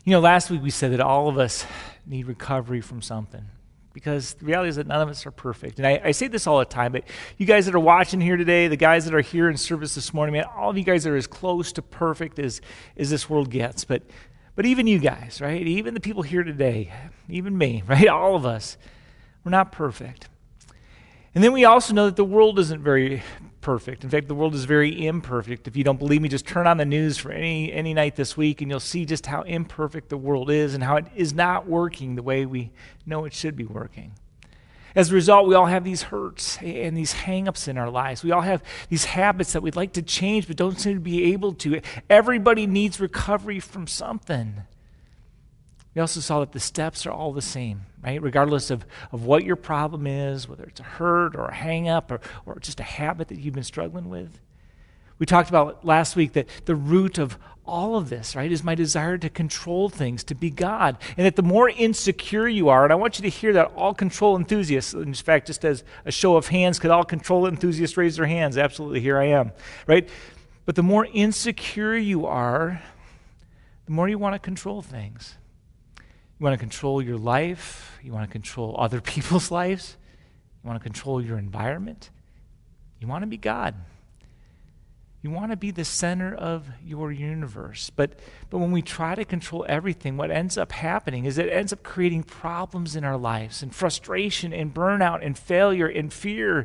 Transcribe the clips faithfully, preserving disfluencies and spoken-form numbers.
You know, last week we said that all of us need recovery from something, because the reality is that none of us are perfect. And I, I say this all the time, but you guys that are watching here today, the guys that are here in service this morning, man, all of you guys are as close to perfect as, as this world gets. But but even you guys, right? Even the people here today, even me, right? All of us, we're not perfect. And then we also know that the world isn't very perfect. In fact, the world is very imperfect. If you don't believe me, just turn on the news for any any night this week and you'll see just how imperfect the world is and how it is not working the way we know it should be working. As a result, we all have these hurts and these hang-ups in our lives. We all have these habits that we'd like to change but don't seem to be able to. Everybody needs recovery from something. We also saw that the steps are all the same, right? Regardless of, of what your problem is, whether it's a hurt or a hang-up or, or just a habit that you've been struggling with. We talked about last week that the root of all of this, right, is my desire to control things, to be God. And that the more insecure you are, and I want you to hear that all control enthusiasts, in fact, just as a show of hands, could all control enthusiasts raise their hands? Absolutely, here I am, right? But the more insecure you are, the more you want to control things. You want to control your life. You want to control other people's lives. You want to control your environment. You want to be God. You want to be the center of your universe. But, but when we try to control everything, what ends up happening is it ends up creating problems in our lives and frustration and burnout and failure and fear,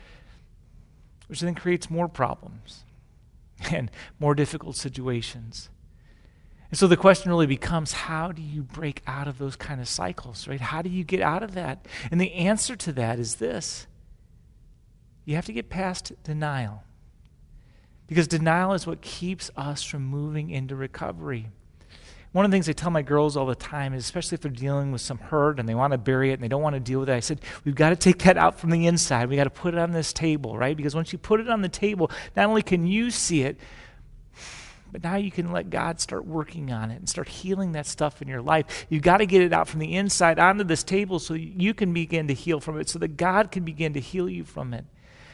which then creates more problems and more difficult situations. And so the question really becomes, how do you break out of those kind of cycles, right? How do you get out of that? And the answer to that is this. You have to get past denial. Because denial is what keeps us from moving into recovery. One of the things I tell my girls all the time is, especially if they're dealing with some hurt and they want to bury it and they don't want to deal with it, I said, we've got to take that out from the inside. We've got to put it on this table, right? Because once you put it on the table, not only can you see it, but now you can let God start working on it and start healing that stuff in your life. You've got to get it out from the inside onto this table so you can begin to heal from it, so that God can begin to heal you from it.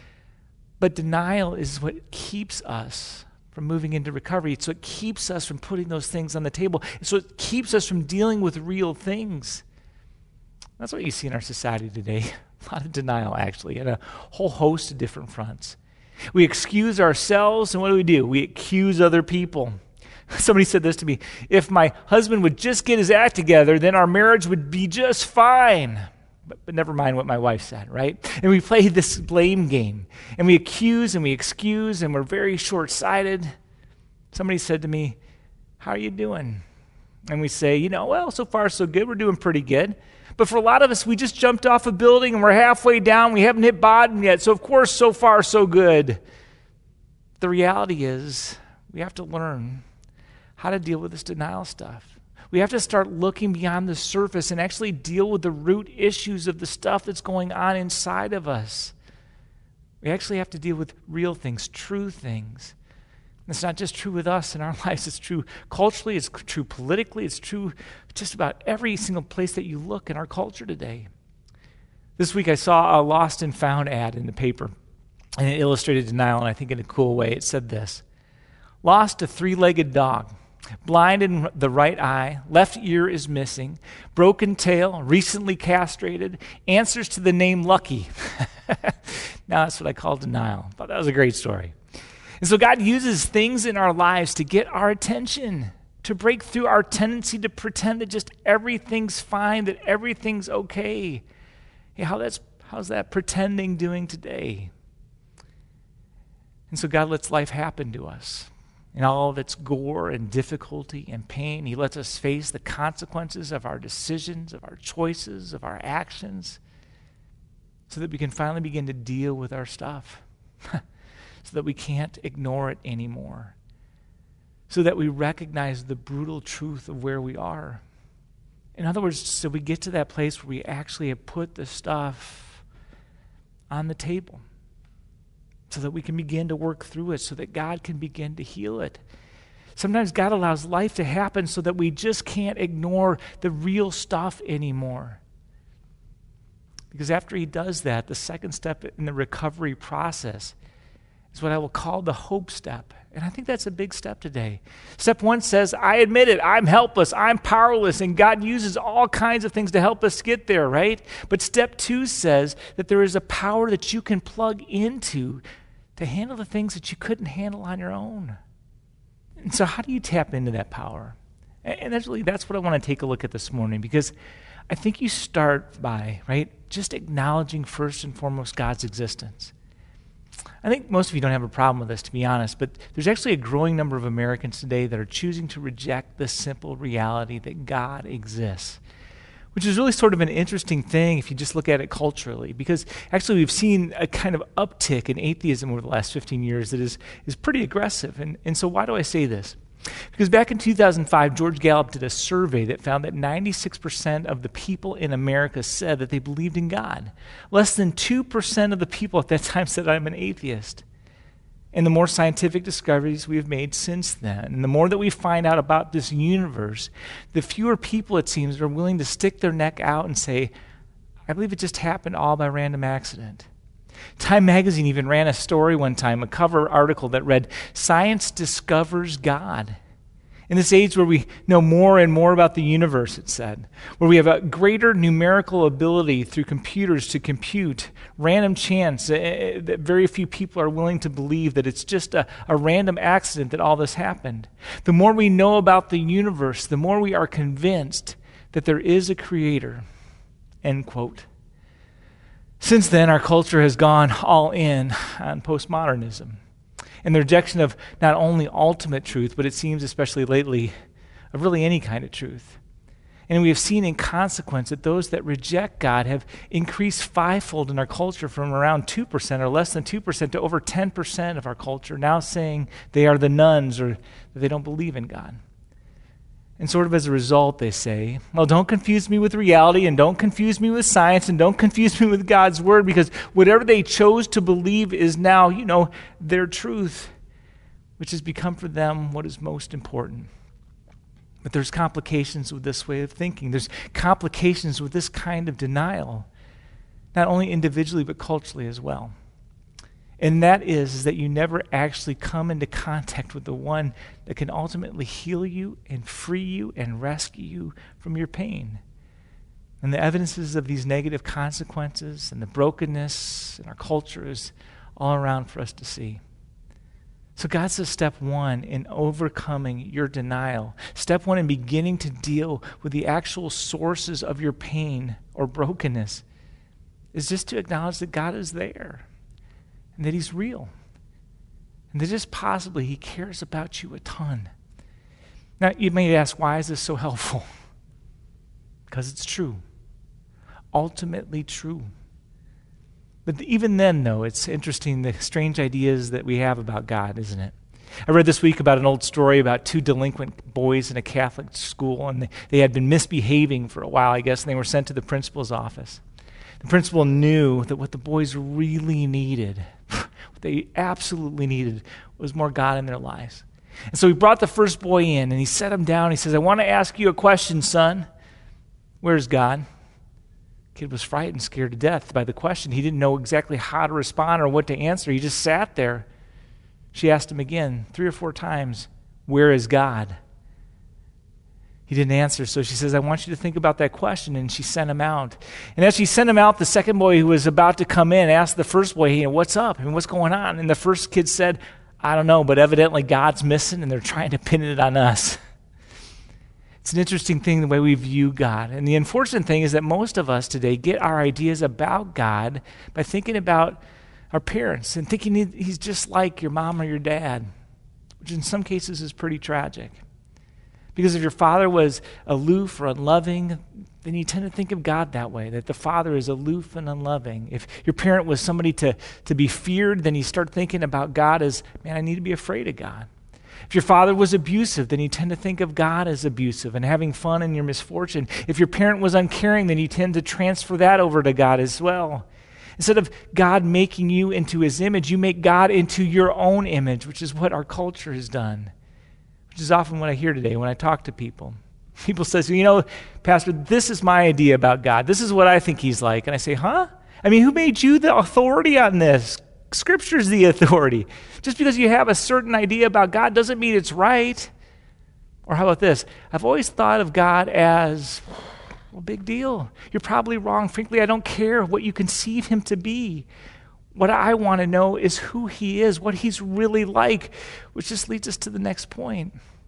But denial is what keeps us from moving into recovery. It's what keeps us from putting those things on the table. It's what keeps us from dealing with real things. That's what you see in our society today. A lot of denial, actually, and a whole host of different fronts. We excuse ourselves, and what do we do? We accuse other people. Somebody said this to me, if my husband would just get his act together, then our marriage would be just fine. But, but never mind what my wife said, right? And we play this blame game, and we accuse and we excuse, and we're very short-sighted. Somebody said to me, how are you doing? And we say, you know, well, so far so good. We're doing pretty good. But for a lot of us, we just jumped off a building and we're halfway down. We haven't hit bottom yet. So of course, so far, so good. The reality is we have to learn how to deal with this denial stuff. We have to start looking beyond the surface and actually deal with the root issues of the stuff that's going on inside of us. We actually have to deal with real things, true things. It's not just true with us in our lives. It's true culturally. It's true politically. It's true just about every single place that you look in our culture today. This week I saw a lost and found ad in the paper, and it illustrated denial, and I think in a cool way. It said this: lost a three-legged dog, blind in the right eye, left ear is missing, broken tail, recently castrated, answers to the name Lucky. Now that's what I call denial. I thought that was a great story. And so God uses things in our lives to get our attention, to break through our tendency to pretend that just everything's fine, that everything's okay. Hey, how that's how's that pretending doing today? And so God lets life happen to us in all of its gore and difficulty and pain. He lets us face the consequences of our decisions, of our choices, of our actions, so that we can finally begin to deal with our stuff. So that we can't ignore it anymore. So that we recognize the brutal truth of where we are. In other words, so we get to that place where we actually have put the stuff on the table. So that we can begin to work through it, so that God can begin to heal it. Sometimes God allows life to happen so that we just can't ignore the real stuff anymore. Because after he does that, the second step in the recovery process is what I will call the hope step. And I think that's a big step today. Step one says, I admit it, I'm helpless, I'm powerless, and God uses all kinds of things to help us get there, right? But step two says that there is a power that you can plug into to handle the things that you couldn't handle on your own. And so how do you tap into that power? And that's really, that's what I want to take a look at this morning, because I think you start by, right, just acknowledging first and foremost God's existence. I think most of you don't have a problem with this, to be honest, but there's actually a growing number of Americans today that are choosing to reject the simple reality that God exists, which is really sort of an interesting thing if you just look at it culturally, because actually we've seen a kind of uptick in atheism over the last fifteen years that is, is pretty aggressive. And, and so why do I say this? Because back in two thousand five, George Gallup did a survey that found that ninety-six percent of the people in America said that they believed in God. Less than two percent of the people at that time said, I'm an atheist. And the more scientific discoveries we have made since then, and the more that we find out about this universe, the fewer people, it seems, are willing to stick their neck out and say, I believe it just happened all by random accident. Time magazine even ran a story one time, a cover article that read, Science Discovers God. In this age where we know more and more about the universe, it said, where we have a greater numerical ability through computers to compute random chance, uh, that very few people are willing to believe that it's just a, a random accident that all this happened. The more we know about the universe, the more we are convinced that there is a creator, end quote. Since then, our culture has gone all in on postmodernism and the rejection of not only ultimate truth, but it seems, especially lately, of really any kind of truth. And we have seen in consequence that those that reject God have increased fivefold in our culture from around two percent or less than two percent to over ten percent of our culture now saying they are the nuns or that they don't believe in God. And sort of as a result, they say, well, don't confuse me with reality and don't confuse me with science and don't confuse me with God's word, because whatever they chose to believe is now, you know, their truth, which has become for them what is most important. But there's complications with this way of thinking. There's complications with this kind of denial, not only individually but culturally as well. And that is, is that you never actually come into contact with the one that can ultimately heal you and free you and rescue you from your pain. And the evidences of these negative consequences and the brokenness in our culture is all around for us to see. So God says step one in overcoming your denial, step one in beginning to deal with the actual sources of your pain or brokenness, is just to acknowledge that God is there. And that he's real. And that just possibly he cares about you a ton. Now, you may ask, why is this so helpful? Because it's true. Ultimately true. But even then, though, it's interesting the strange ideas that we have about God, isn't it? I read this week about an old story about two delinquent boys in a Catholic school, and they, they had been misbehaving for a while, I guess, and they were sent to the principal's office. The principal knew that what the boys really needed, what they absolutely needed, was more God in their lives. And so he brought the first boy in, and he set him down. He says, I want to ask you a question, son. Where's God? The kid was frightened, scared to death by the question. He didn't know exactly how to respond or what to answer. He just sat there. She asked him again, three or four times, where is God? He didn't answer, so she says, I want you to think about that question, and she sent him out. And as she sent him out, the second boy who was about to come in asked the first boy, hey, what's up? I mean, what's going on? And the first kid said, I don't know, but evidently God's missing, and they're trying to pin it on us. It's an interesting thing, the way we view God. And the unfortunate thing is that most of us today get our ideas about God by thinking about our parents and thinking he's just like your mom or your dad, which in some cases is pretty tragic. Because if your father was aloof or unloving, then you tend to think of God that way, that the father is aloof and unloving. If your parent was somebody to, to be feared, then you start thinking about God as, man, I need to be afraid of God. If your father was abusive, then you tend to think of God as abusive and having fun in your misfortune. If your parent was uncaring, then you tend to transfer that over to God as well. Instead of God making you into his image, you make God into your own image, which is what our culture has done. Which is often what I hear today when I talk to people. People say, you know, Pastor, this is my idea about God. This is what I think he's like. And I say, huh? I mean, who made you the authority on this? Scripture's the authority. Just because you have a certain idea about God doesn't mean it's right. Or how about this? I've always thought of God as, well, big deal. You're probably wrong. Frankly, I don't care what you conceive him to be. What I want to know is who he is, what he's really like, which just leads us to the next point.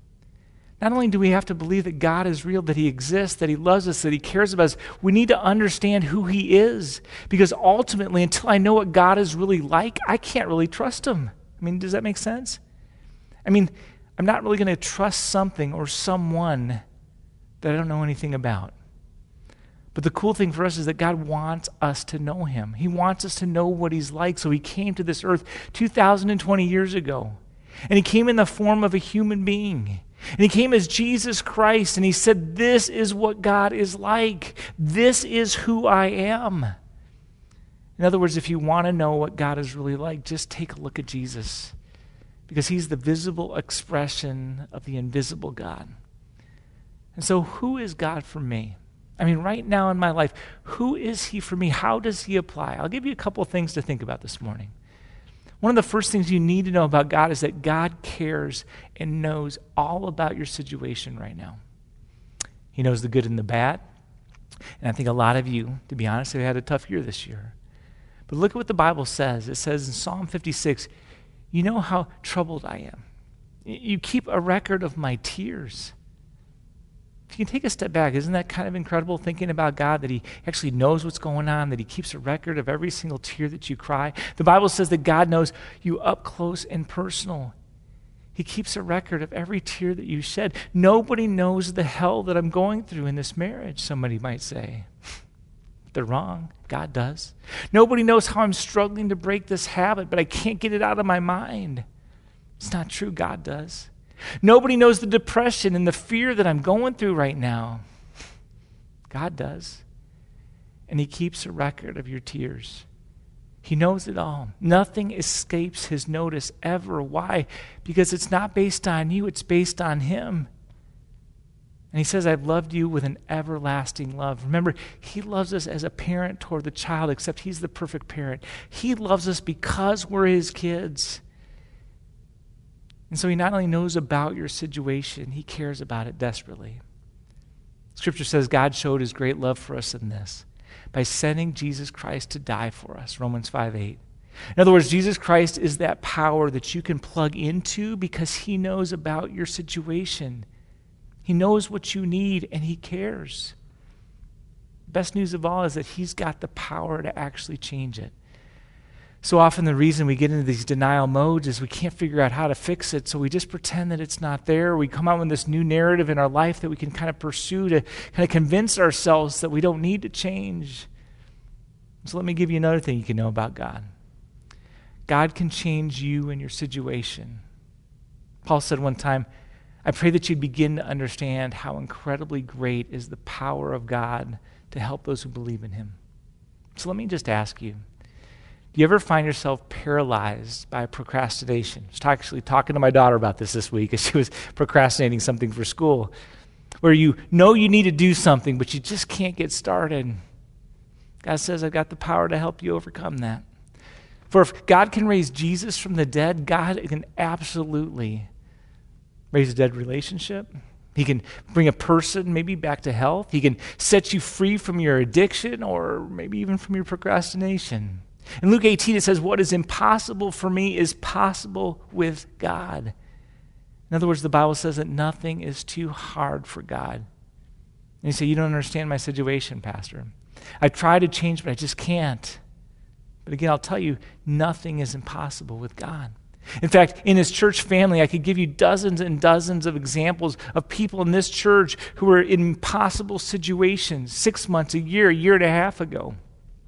Not only do we have to believe that God is real, that he exists, that he loves us, that he cares about us, we need to understand who he is. Because ultimately, until I know what God is really like, I can't really trust him. I mean, does that make sense? I mean, I'm not really going to trust something or someone that I don't know anything about. But the cool thing for us is that God wants us to know him. He wants us to know what he's like. So he came to this earth two thousand twenty years ago. And he came in the form of a human being. And he came as Jesus Christ. And he said, this is what God is like. This is who I am. In other words, if you want to know what God is really like, just take a look at Jesus. Because he's the visible expression of the invisible God. And so who is God for me? I mean, right now in my life, who is he for me? How does he apply? I'll give you a couple of things to think about this morning. One of the first things you need to know about God is that God cares and knows all about your situation right now. He knows the good and the bad. And I think a lot of you, to be honest, have had a tough year this year. But look at what the Bible says. It says in Psalm fifty-six, you know how troubled I am. You keep a record of my tears. If you can take a step back, isn't that kind of incredible, thinking about God, that he actually knows what's going on, that he keeps a record of every single tear that you cry? The Bible says that God knows you up close and personal. He keeps a record of every tear that you shed. Nobody knows the hell that I'm going through in this marriage, somebody might say. They're wrong. God does. Nobody knows how I'm struggling to break this habit, but I can't get it out of my mind. It's not true. God does. Nobody knows the depression and the fear that I'm going through right now. God does. And he keeps a record of your tears. He knows it all. Nothing escapes his notice ever. Why? Because it's not based on you, it's based on him. And he says, I've loved you with an everlasting love. Remember, he loves us as a parent toward the child, except he's the perfect parent. He loves us because we're his kids. And so he not only knows about your situation, he cares about it desperately. Scripture says God showed his great love for us in this, by sending Jesus Christ to die for us, Romans five eight. In other words, Jesus Christ is that power that you can plug into because he knows about your situation. He knows what you need, and he cares. Best news of all is that he's got the power to actually change it. So often the reason we get into these denial modes is we can't figure out how to fix it, so we just pretend that it's not there. We come out with this new narrative in our life that we can kind of pursue to kind of convince ourselves that we don't need to change. So let me give you another thing you can know about God. God can change you and your situation. Paul said one time, I pray that you'd begin to understand how incredibly great is the power of God to help those who believe in him. So let me just ask you, do you ever find yourself paralyzed by procrastination? I was actually talking to my daughter about this this week as she was procrastinating something for school, where you know you need to do something, but you just can't get started. God says, I've got the power to help you overcome that. For if God can raise Jesus from the dead, God can absolutely raise a dead relationship. He can bring a person maybe back to health. He can set you free from your addiction or maybe even from your procrastination. In Luke eighteen, it says, what is impossible for me is possible with God. In other words, the Bible says that nothing is too hard for God. And you say, you don't understand my situation, Pastor. I try to change, but I just can't. But again, I'll tell you, nothing is impossible with God. In fact, in his church family, I could give you dozens and dozens of examples of people in this church who were in impossible situations six months, a year, a year and a half ago.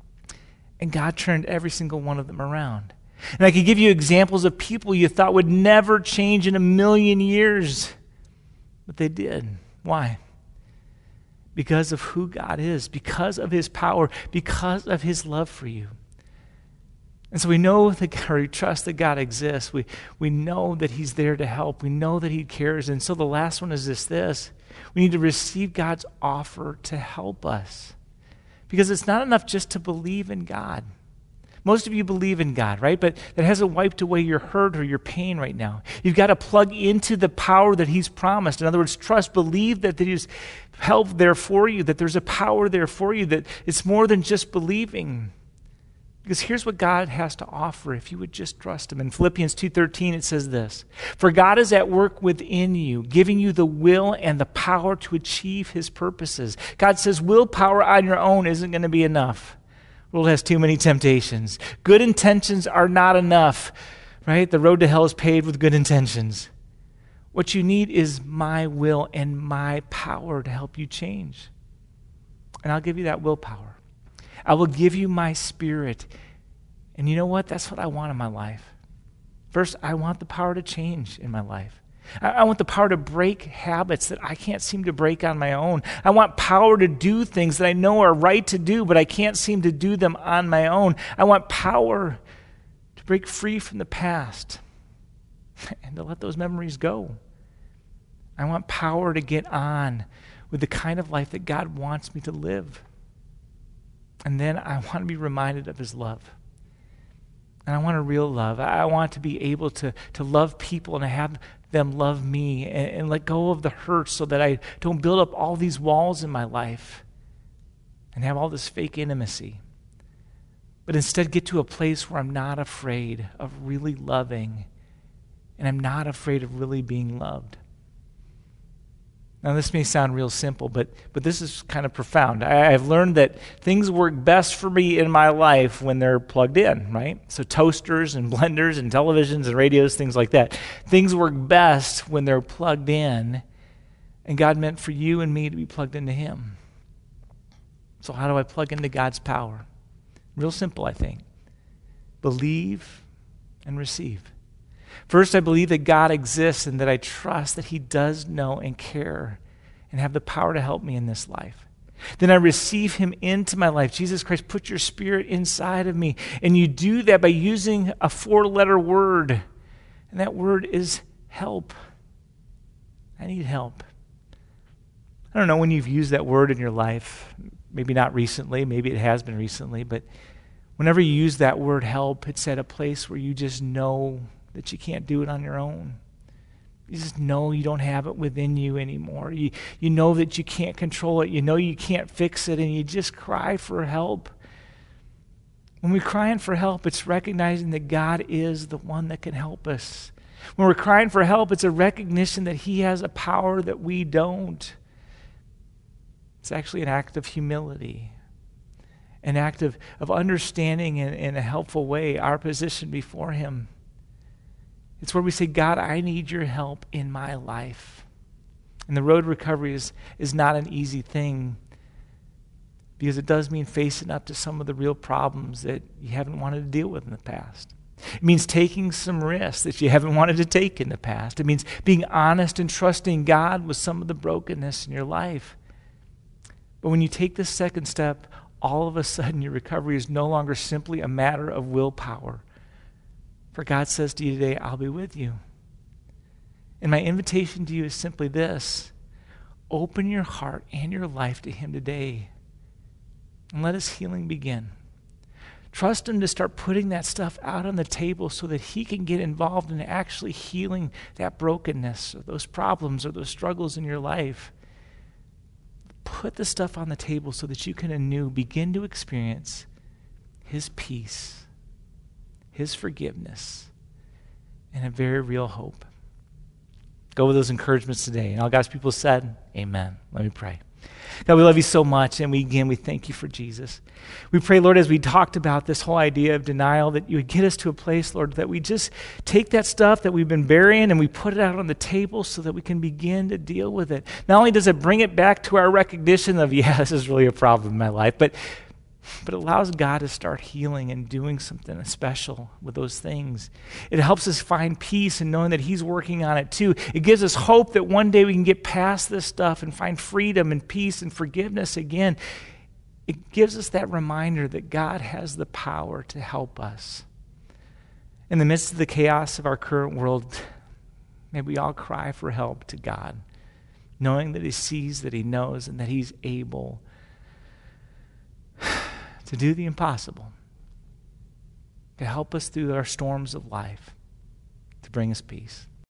And God turned every single one of them around. And I could give you examples of people you thought would never change in a million years. But they did. Why? Because of who God is, because of his power, because of his love for you. And so we know that, or we trust that God exists. We, we know that he's there to help. We know that he cares. And so the last one is this, this. We need to receive God's offer to help us. Because it's not enough just to believe in God. Most of you believe in God, right? But that hasn't wiped away your hurt or your pain right now. You've got to plug into the power that he's promised. In other words, trust, believe that there's help there for you, that there's a power there for you, that it's more than just believing. Because here's what God has to offer if you would just trust him. In Philippians two thirteen, it says this, "For God is at work within you, giving you the will and the power to achieve his purposes." God says willpower on your own isn't going to be enough. The world has too many temptations. Good intentions are not enough, right? The road to hell is paved with good intentions. What you need is my will and my power to help you change. And I'll give you that willpower. I will give you my spirit. And you know what? That's what I want in my life. First, I want the power to change in my life. I, I want the power to break habits that I can't seem to break on my own. I want power to do things that I know are right to do, but I can't seem to do them on my own. I want power to break free from the past and to let those memories go. I want power to get on with the kind of life that God wants me to live. And then I want to be reminded of his love. And I want a real love. I want to be able to, to love people and to have them love me and, and let go of the hurt so that I don't build up all these walls in my life and have all this fake intimacy. But instead get to a place where I'm not afraid of really loving and I'm not afraid of really being loved. Now, this may sound real simple, but but this is kind of profound. I, I've learned that things work best for me in my life when they're plugged in, right? So toasters and blenders and televisions and radios, things like that. Things work best when they're plugged in, and God meant for you and me to be plugged into him. So how do I plug into God's power? Real simple, I think. Believe and receive. First, I believe that God exists and that I trust that he does know and care and have the power to help me in this life. Then I receive him into my life. Jesus Christ, put your spirit inside of me. And you do that by using a four-letter word. And that word is help. I need help. I don't know when you've used that word in your life. Maybe not recently. Maybe it has been recently. But whenever you use that word help, it's at a place where you just know that you can't do it on your own. You just know you don't have it within you anymore. You, you know that you can't control it. You know you can't fix it, and you just cry for help. When we're crying for help, it's recognizing that God is the one that can help us. When we're crying for help, it's a recognition that he has a power that we don't. It's actually an act of humility, an act of, of understanding in, in a helpful way our position before him. It's where we say, God, I need your help in my life. And the road to recovery is, is not an easy thing because it does mean facing up to some of the real problems that you haven't wanted to deal with in the past. It means taking some risks that you haven't wanted to take in the past. It means being honest and trusting God with some of the brokenness in your life. But when you take this second step, all of a sudden your recovery is no longer simply a matter of willpower. For God says to you today, I'll be with you. And my invitation to you is simply this. Open your heart and your life to him today. And let his healing begin. Trust him to start putting that stuff out on the table so that he can get involved in actually healing that brokenness or those problems or those struggles in your life. Put the stuff on the table so that you can anew begin to experience his peace, his forgiveness, and a very real hope. Go with those encouragements today. And all God's people said, amen. Let me pray. God, we love you so much, and we again, we thank you for Jesus. We pray, Lord, as we talked about this whole idea of denial, that you would get us to a place, Lord, that we just take that stuff that we've been burying and we put it out on the table so that we can begin to deal with it. Not only does it bring it back to our recognition of, yeah, this is really a problem in my life, but But it allows God to start healing and doing something special with those things. It helps us find peace and knowing that he's working on it too. It gives us hope that one day we can get past this stuff and find freedom and peace and forgiveness again. It gives us that reminder that God has the power to help us. In the midst of the chaos of our current world, may we all cry for help to God, knowing that he sees, that he knows, and that he's able to do the impossible. to help us through our storms of life, to bring us peace.